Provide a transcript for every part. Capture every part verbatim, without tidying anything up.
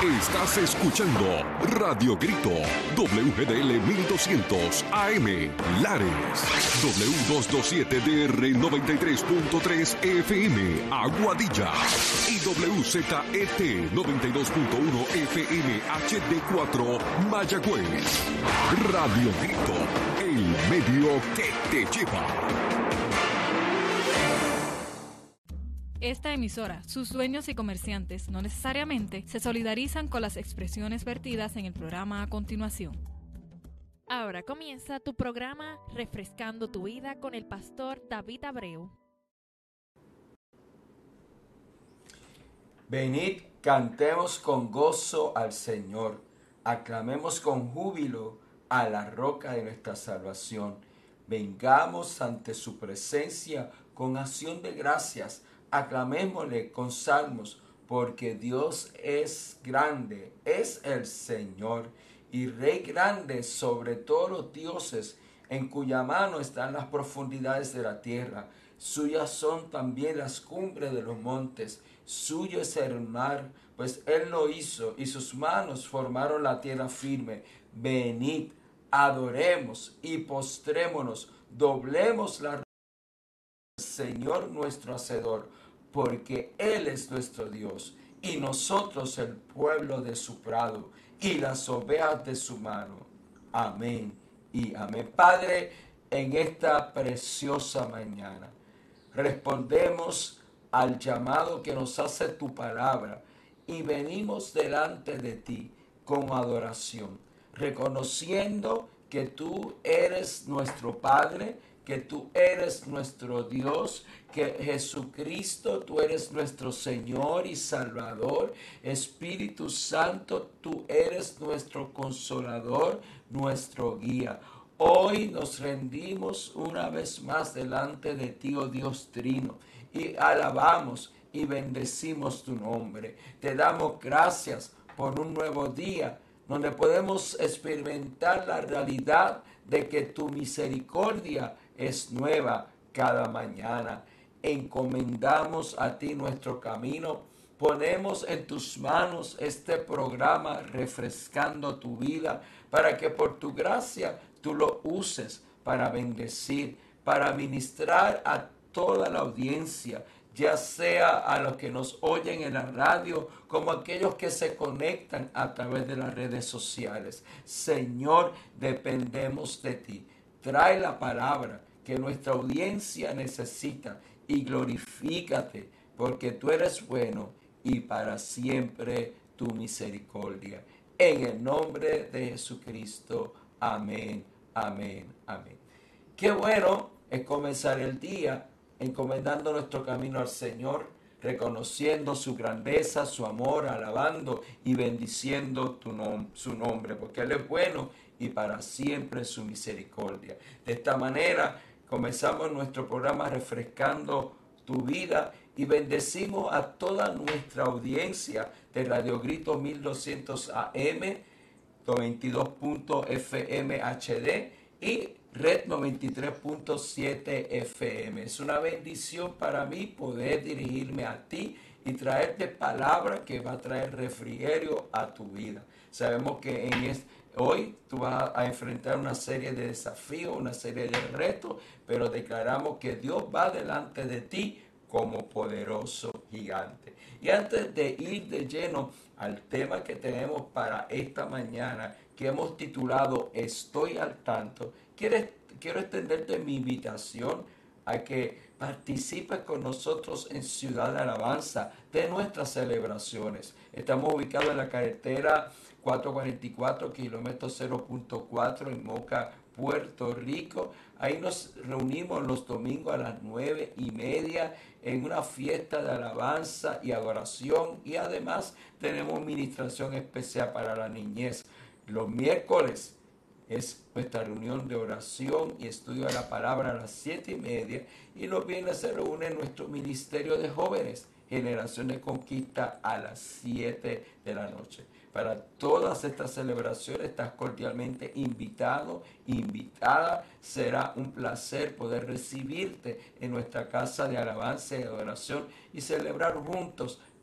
Estás escuchando Radio Grito, W G D L mil doscientos A M, Lares, W doscientos veintisiete D R noventa y tres punto tres F M, Aguadilla, y W Z E T noventa y dos punto uno F M H D cuatro, Mayagüez. Radio Grito, el medio que te lleva. Esta emisora, sus dueños y comerciantes no necesariamente se solidarizan con las expresiones vertidas en el programa a continuación. Ahora comienza tu programa Refrescando tu Vida con el pastor David Abreu. Venid, cantemos con gozo al Señor, aclamemos con júbilo a la roca de nuestra salvación. Vengamos ante su presencia con acción de gracias, aclamémosle con salmos, porque Dios es grande, es el Señor y Rey grande sobre todos los dioses, en cuya mano están las profundidades de la tierra. Suyas son también las cumbres de los montes, suyo es el mar, pues Él lo hizo, y sus manos formaron la tierra firme. Venid, adoremos y postrémonos, doblemos la Señor nuestro Hacedor, porque Él es nuestro Dios, y nosotros el pueblo de su prado, y las ovejas de su mano. Amén y amén. Padre, en esta preciosa mañana, respondemos al llamado que nos hace tu palabra, y venimos delante de ti con adoración, reconociendo que tú eres nuestro Padre, que tú eres nuestro Dios, que Jesucristo, tú eres nuestro Señor y Salvador. Espíritu Santo, tú eres nuestro Consolador, nuestro guía. Hoy nos rendimos una vez más delante de ti, oh Dios Trino, y alabamos y bendecimos tu nombre. Te damos gracias por un nuevo día, donde podemos experimentar la realidad de que tu misericordia es nueva cada mañana. Encomendamos a ti nuestro camino. Ponemos en tus manos este programa Refrescando tu Vida, para que por tu gracia tú lo uses para bendecir, para ministrar a toda la audiencia, ya sea a los que nos oyen en la radio, como aquellos que se conectan a través de las redes sociales. Señor, dependemos de ti. Trae la palabra que nuestra audiencia necesita y glorifícate, porque tú eres bueno y para siempre tu misericordia. En el nombre de Jesucristo. Amén, amén, amén. Qué bueno es comenzar el día encomendando nuestro camino al Señor, reconociendo su grandeza, su amor, alabando y bendiciendo tu nom- su nombre, porque Él es bueno y para siempre su misericordia. De esta manera comenzamos nuestro programa Refrescando tu Vida y bendecimos a toda nuestra audiencia de Radio Grito mil doscientos A M, noventa y dos punto F M H D y Red noventa y tres punto siete F M. Es una bendición para mí poder dirigirme a ti y traerte palabra que va a traer refrigerio a tu vida. Sabemos que en este, hoy tú vas a enfrentar una serie de desafíos, una serie de retos, pero declaramos que Dios va delante de ti como poderoso gigante. Y antes de ir de lleno al tema que tenemos para esta mañana, que hemos titulado Estoy al tanto, quiero, quiero extenderte mi invitación a que participes con nosotros en Ciudad de Alabanza de nuestras celebraciones. Estamos ubicados en la carretera cuatrocientos cuarenta y cuatro, kilómetro cero punto cuatro en Moca, Puerto Rico. Ahí nos reunimos los domingos a las nueve y media en una fiesta de alabanza y adoración, y además tenemos ministración especial para la niñez. Los miércoles es nuestra reunión de oración y estudio de la palabra a las siete y media, y los viernes se reúne nuestro ministerio de jóvenes, Generación de Conquista, a las siete de la noche. Para todas estas celebraciones estás cordialmente invitado, invitada. Será un placer poder recibirte en nuestra casa de alabanza y adoración y celebrar juntos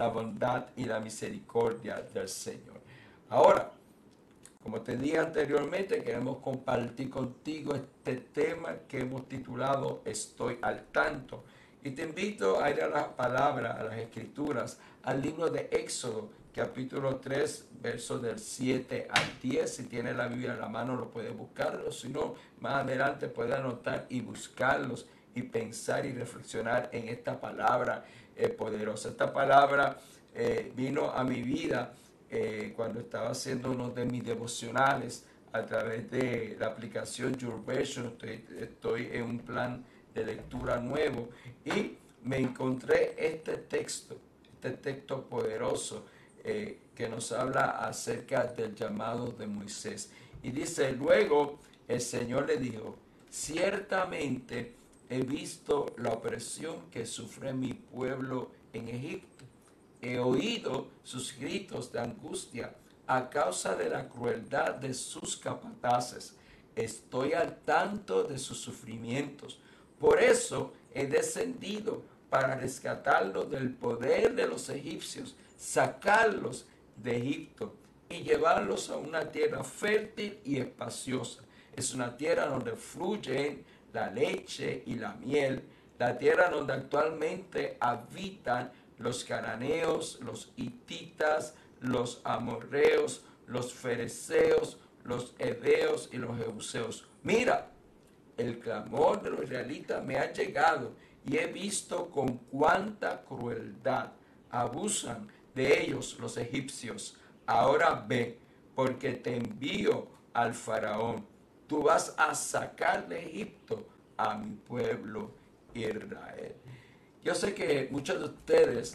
la bondad y la misericordia del Señor. Ahora, como te dije anteriormente, queremos compartir contigo este tema que hemos titulado Estoy al tanto. Y te invito a ir a la palabra, a las escrituras, al libro de Éxodo, capítulo tres, versos del siete al diez. Si tienes la Biblia en la mano, lo puedes buscarlo. Si no, más adelante puedes anotar y buscarlos y pensar y reflexionar en esta palabra eh, poderosa. Esta palabra eh, vino a mi vida eh, cuando estaba haciendo uno de mis devocionales a través de la aplicación YourVersion. Estoy, estoy en un plan de lectura nuevo y me encontré este texto, este texto poderoso eh, que nos habla acerca del llamado de Moisés. Y dice, luego el Señor le dijo, ciertamente he visto la opresión que sufre mi pueblo en Egipto. He oído sus gritos de angustia a causa de la crueldad de sus capataces. Estoy al tanto de sus sufrimientos. Por eso he descendido para rescatarlos del poder de los egipcios, sacarlos de Egipto y llevarlos a una tierra fértil y espaciosa. Es una tierra donde fluyen la leche y la miel, la tierra donde actualmente habitan los cananeos, los hititas, los amorreos, los fereceos, los heveos y los jebuseos. Mira, el clamor de los israelitas me ha llegado y he visto con cuánta crueldad abusan de ellos los egipcios. Ahora ve, porque te envío al faraón. Tú vas a sacar de Egipto a mi pueblo Israel. Yo sé que muchos de ustedes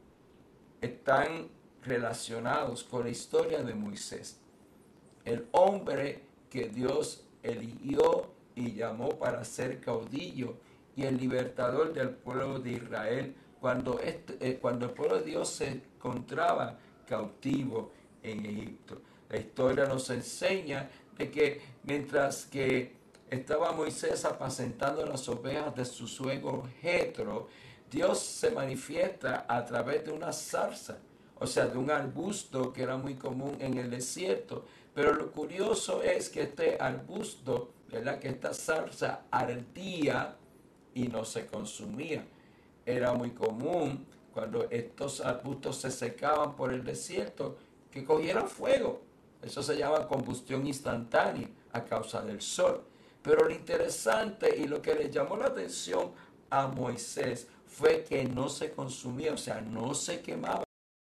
están relacionados con la historia de Moisés, el hombre que Dios eligió y llamó para ser caudillo y el libertador del pueblo de Israel cuando, este, eh, cuando el pueblo de Dios se encontraba cautivo en Egipto. La historia nos enseña de que mientras que estaba Moisés apacentando las ovejas de su suegro Jetro, Dios se manifiesta a través de una zarza, o sea, de un arbusto que era muy común en el desierto. Pero lo curioso es que este arbusto, ¿verdad?, que esta zarza ardía y no se consumía. Era muy común cuando estos arbustos se secaban por el desierto que cogieran fuego. Eso se llama combustión instantánea a causa del sol. Pero lo interesante y lo que le llamó la atención a Moisés fue que no se consumía, o sea, no se quemaba.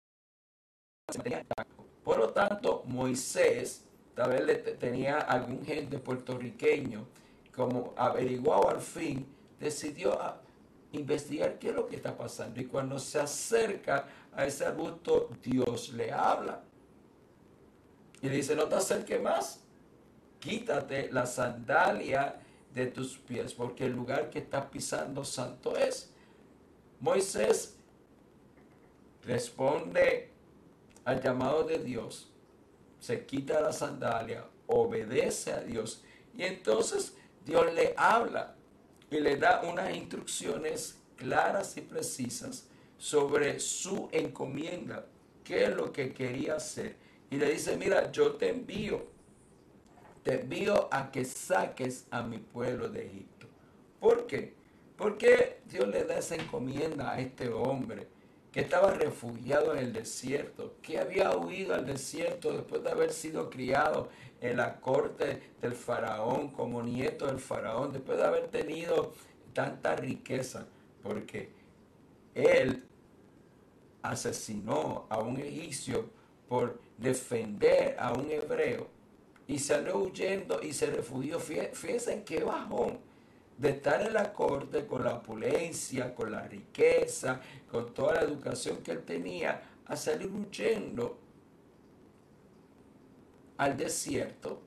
Por lo tanto, Moisés, tal vez le tenía algún gente puertorriqueño, como averiguado al fin, decidió a investigar qué es lo que está pasando. Y cuando se acerca a ese arbusto, Dios le habla. Y le dice, no te acerques más. Quítate la sandalia de tus pies, porque el lugar que estás pisando santo es. Moisés responde al llamado de Dios, se quita la sandalia, obedece a Dios, y entonces Dios le habla y le da unas instrucciones claras y precisas sobre su encomienda, qué es lo que quería hacer. Y le dice, mira, yo te envío, te envío a que saques a mi pueblo de Egipto. ¿Por qué? Porque Dios le da esa encomienda a este hombre que estaba refugiado en el desierto, que había huido al desierto después de haber sido criado en la corte del faraón, como nieto del faraón, después de haber tenido tanta riqueza, porque él asesinó a un egipcio por defender a un hebreo y salió huyendo y se refugió. Fíjense en qué bajón de estar en la corte con la opulencia, con la riqueza, con toda la educación que él tenía, a salir huyendo al desierto.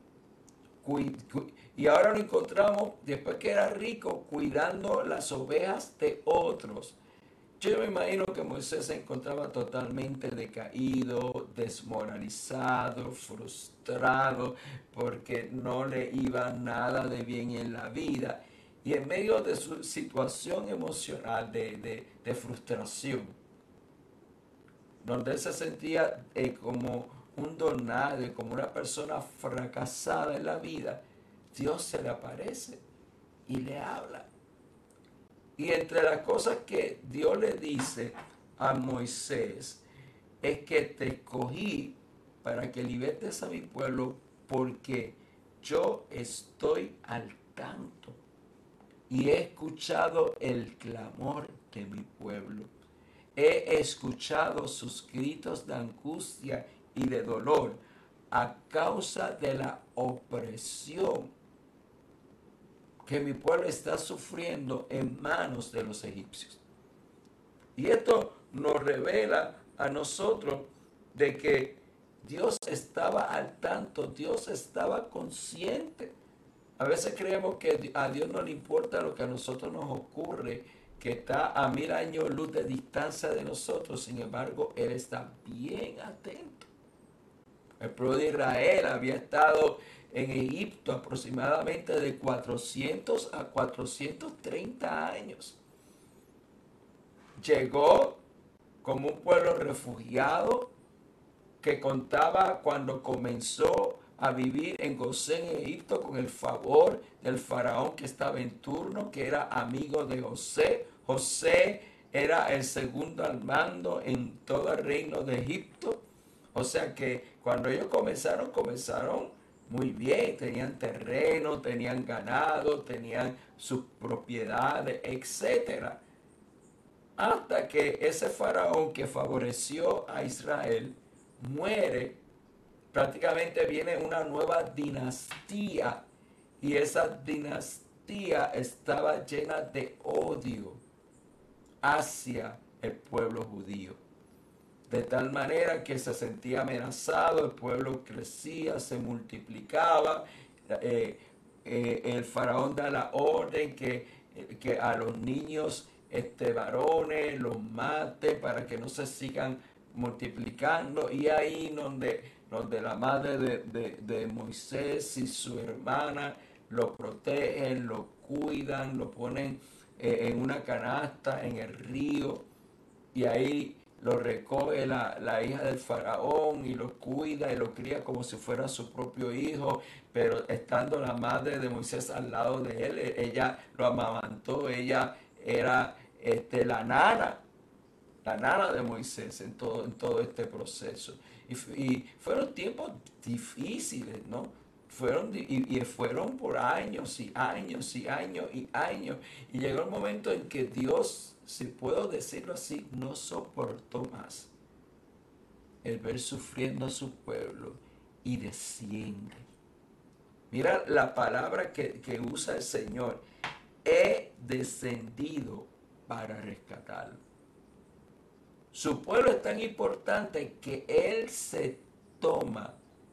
Y ahora lo encontramos, después que era rico, cuidando las ovejas de otros. Yo me imagino que Moisés se encontraba totalmente decaído, desmoralizado, frustrado, porque no le iba nada de bien en la vida. Y en medio de su situación emocional de, de, de frustración, donde él se sentía eh, como un don nadie, como una persona fracasada en la vida, Dios se le aparece y le habla. Y entre las cosas que Dios le dice a Moisés es que te escogí para que libertes a mi pueblo porque yo estoy al tanto y he escuchado el clamor de mi pueblo. He escuchado sus gritos de angustia y de dolor a causa de la opresión que mi pueblo está sufriendo en manos de los egipcios. Y esto nos revela a nosotros de que Dios estaba al tanto, Dios estaba consciente. A veces creemos que a Dios no le importa lo que a nosotros nos ocurre, que está a mil años luz de distancia de nosotros. Sin embargo, Él está bien atento. El pueblo de Israel había estado en Egipto aproximadamente de cuatrocientos a cuatrocientos treinta años. Llegó como un pueblo refugiado que contaba cuando comenzó a vivir en Gosén, en Egipto, con el favor del faraón que estaba en turno, que era amigo de José. José era el segundo al mando en todo el reino de Egipto. O sea que cuando ellos comenzaron, comenzaron muy bien. Tenían terreno, tenían ganado, tenían sus propiedades, etcétera. Hasta que ese faraón que favoreció a Israel muere, prácticamente viene una nueva dinastía y esa dinastía estaba llena de odio hacia el pueblo judío. De tal manera que se sentía amenazado, el pueblo crecía, se multiplicaba, eh, eh, el faraón da la orden que, que a los niños este, varones los mate para que no se sigan multiplicando, y ahí donde, donde la madre de, de, de Moisés y su hermana lo protegen, lo cuidan, lo ponen eh, en una canasta en el río, y ahí lo recoge la, la hija del faraón y lo cuida y lo cría como si fuera su propio hijo, pero estando la madre de Moisés al lado de él, ella lo amamantó, ella era este, la nana, la nana de Moisés en todo, en todo este proceso. Y, y fueron tiempos difíciles, ¿no? Fueron, y, y fueron por años y años y años y años. Y llegó el momento en que Dios, si puedo decirlo así, no soportó más el ver sufriendo a su pueblo y desciende. Mira la palabra que, que usa el Señor. He descendido para rescatarlo. Su pueblo es tan importante que Él se toma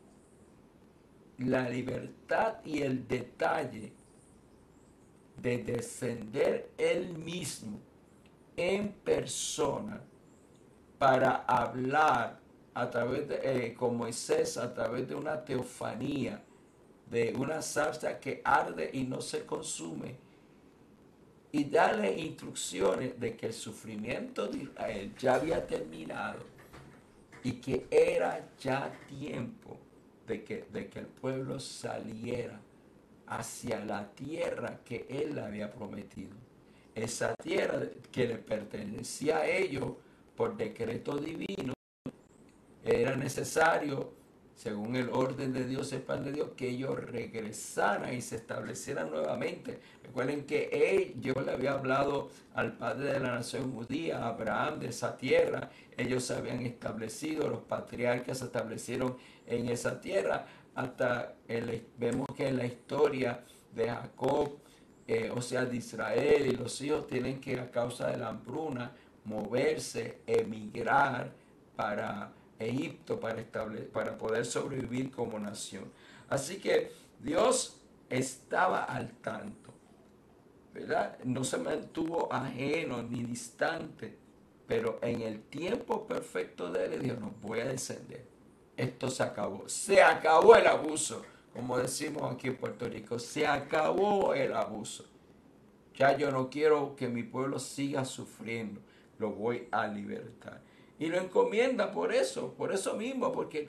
la libertad y el detalle de descender Él mismo en persona para hablar a través de, eh, con Moisés, a través de una teofanía, de una zarza que arde y no se consume, y darle instrucciones de que el sufrimiento de Israel ya había terminado y que era ya tiempo de que, de que el pueblo saliera hacia la tierra que él le había prometido. Esa tierra que le pertenecía a ellos por decreto divino. Era necesario, según el orden de Dios, el plan de Dios, que ellos regresaran y se establecieran nuevamente. Recuerden que él, Dios le había hablado al padre de la nación judía, a Abraham, de esa tierra. Ellos se habían establecido, los patriarcas se establecieron en esa tierra. Hasta el, vemos que en la historia de Jacob, eh, o sea, de Israel, y los hijos tienen que, a causa de la hambruna, moverse, emigrar para Egipto para, estable, para poder sobrevivir como nación. Así que Dios estaba al tanto, ¿verdad? No se mantuvo ajeno ni distante, pero en el tiempo perfecto de él dijo, no, voy a descender. Esto se acabó. Se acabó el abuso, como decimos aquí en Puerto Rico. Se acabó el abuso. Ya yo no quiero que mi pueblo siga sufriendo. Lo voy a libertar. Y lo encomienda por eso, por eso mismo, porque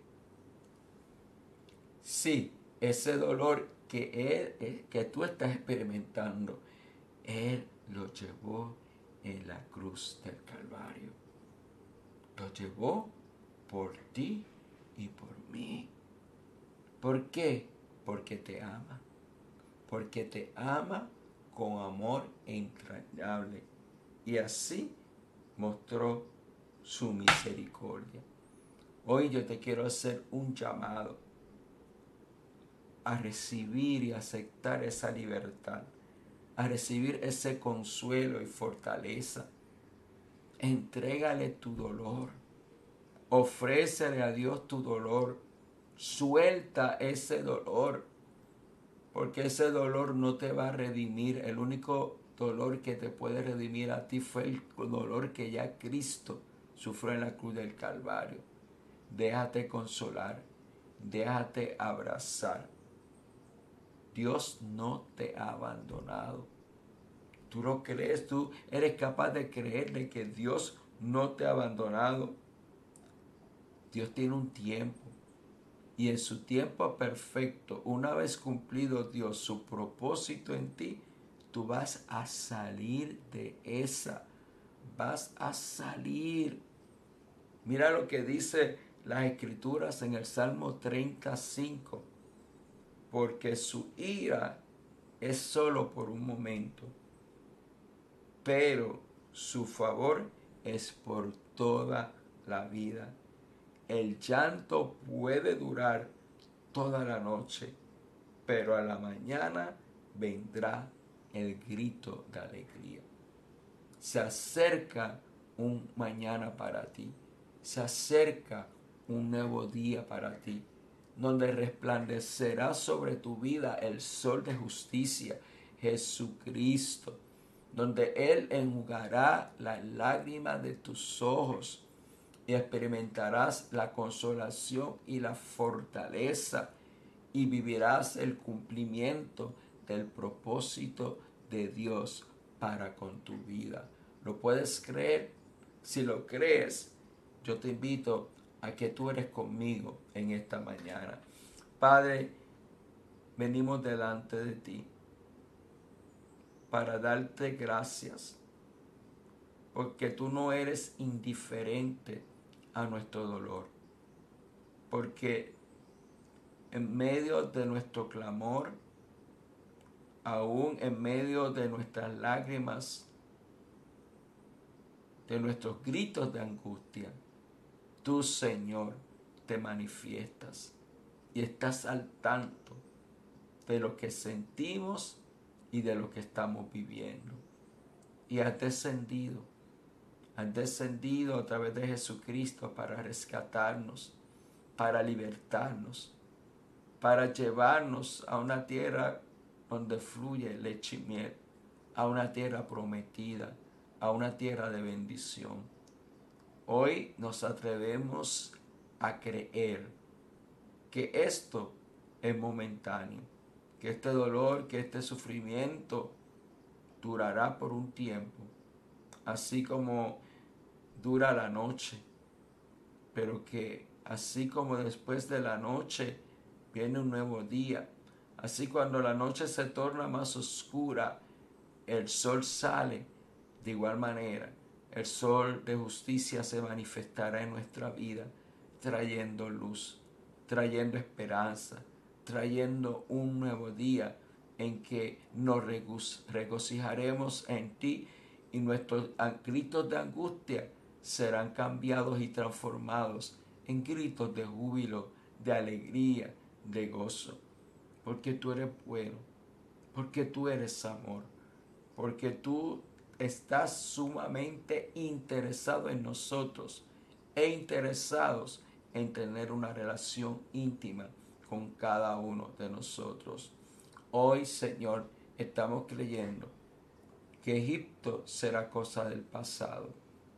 sí, ese dolor que, él, que tú estás experimentando, Él lo llevó en la cruz del Calvario. Lo llevó por ti y por mí. ¿Por qué? Porque te ama. Porque te ama con amor entrañable. Y así mostró su misericordia. Hoy yo te quiero hacer un llamado a recibir y aceptar esa libertad, a recibir ese consuelo y fortaleza. Entrégale tu dolor, ofrécele a Dios tu dolor, suelta ese dolor, porque ese dolor no te va a redimir. El único dolor que te puede redimir a ti fue el dolor que ya Cristo sufrió en la cruz del Calvario. Déjate consolar, déjate abrazar. Dios no te ha abandonado. Tú lo crees, tú eres capaz de creer de que Dios no te ha abandonado. Dios tiene un tiempo. Y en su tiempo perfecto, una vez cumplido Dios su propósito en ti, tú vas a salir de esa. Vas a salir. Mira lo que dice las Escrituras en el Salmo treinta y cinco. Porque su ira es solo por un momento, pero su favor es por toda la vida. El llanto puede durar toda la noche, pero a la mañana vendrá el grito de alegría. Se acerca un mañana para ti, se acerca un nuevo día para ti, donde resplandecerá sobre tu vida el sol de justicia, Jesucristo, donde Él enjugará las lágrimas de tus ojos y experimentarás la consolación y la fortaleza y vivirás el cumplimiento del propósito de Dios para con tu vida. ¿Lo puedes creer? Si lo crees, yo te invito a que tú eres conmigo en esta mañana. Padre, venimos delante de ti para darte gracias, porque tú no eres indiferente a nuestro dolor, porque en medio de nuestro clamor, aún en medio de nuestras lágrimas, de nuestros gritos de angustia, tú, Señor, te manifiestas y estás al tanto de lo que sentimos y de lo que estamos viviendo. Y has descendido, has descendido a través de Jesucristo para rescatarnos, para libertarnos, para llevarnos a una tierra donde fluye leche y miel, a una tierra prometida, a una tierra de bendición. Hoy nos atrevemos a creer que esto es momentáneo, que este dolor, que este sufrimiento durará por un tiempo, así como dura la noche, pero que así como después de la noche viene un nuevo día, así cuando la noche se torna más oscura, el sol sale de igual manera. El sol de justicia se manifestará en nuestra vida, trayendo luz, trayendo esperanza, trayendo un nuevo día en que nos regocijaremos en ti y nuestros gritos de angustia serán cambiados y transformados en gritos de júbilo, de alegría, de gozo. Porque tú eres bueno, porque tú eres amor, porque tú estás sumamente interesado en nosotros e interesados en tener una relación íntima con cada uno de nosotros. Hoy, Señor, estamos creyendo que Egipto será cosa del pasado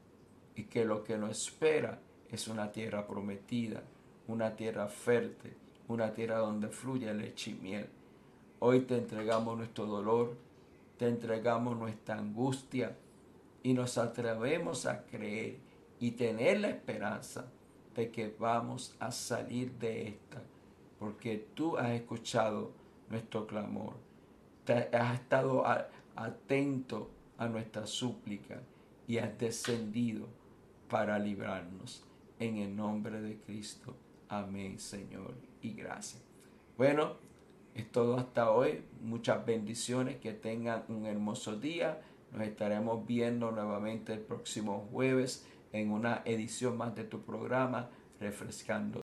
y que lo que nos espera es una tierra prometida, una tierra fértil, una tierra donde fluye leche y miel. Hoy te entregamos nuestro dolor, te entregamos nuestra angustia y nos atrevemos a creer y tener la esperanza de que vamos a salir de esta, porque tú has escuchado nuestro clamor, te has estado a, atento a nuestra súplica y has descendido para librarnos. En el nombre de Cristo. Amén, Señor, y gracias. Bueno, es todo hasta hoy. Muchas bendiciones, que tengan un hermoso día. Nos estaremos viendo nuevamente el próximo jueves en una edición más de tu programa, Refrescando